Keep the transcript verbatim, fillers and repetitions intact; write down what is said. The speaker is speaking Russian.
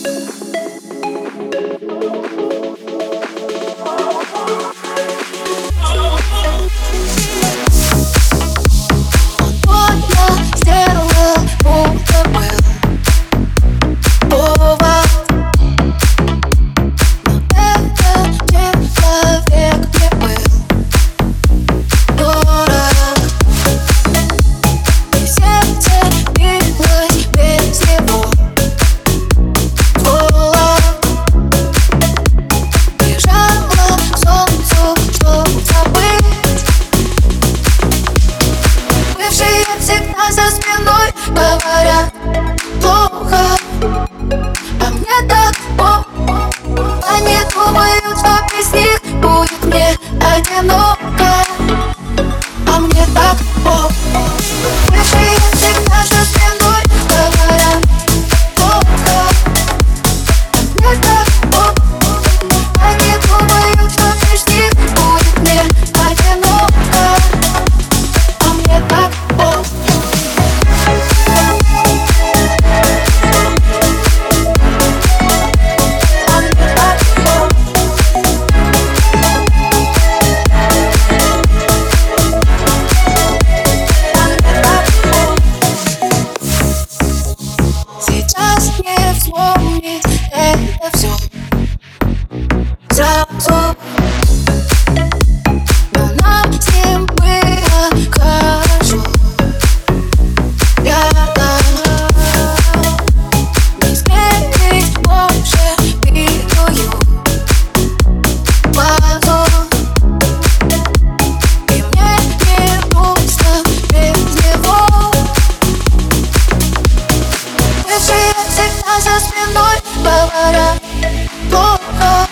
За спиной говорят плохо, а мне так плохо. Они думают, что без них будет мне одиноко, а мне так плохо. Бывшие всегда за спиной говорят плохо, а мне так плохо. Они думают, что без них будет мне одиноко, а мне так плохо. Сейчас не вспомнить это все сразу, но нам с ним было хорошо рядом. Не измерить больше битую базу, и мне не грустно без него. Бывшие всегда за спиной говорят плохо,